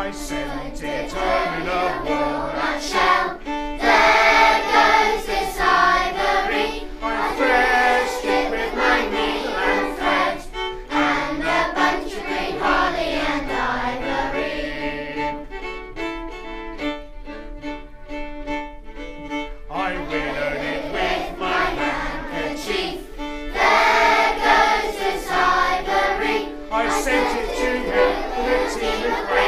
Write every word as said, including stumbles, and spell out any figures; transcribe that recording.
I sent it home in a walnut shell. There goes this ivory. I threshed it with my needle and thread, And a bunch of green holly and ivory. I winnowed it with my Handkerchief. There goes this ivory. I sent it to him with a team of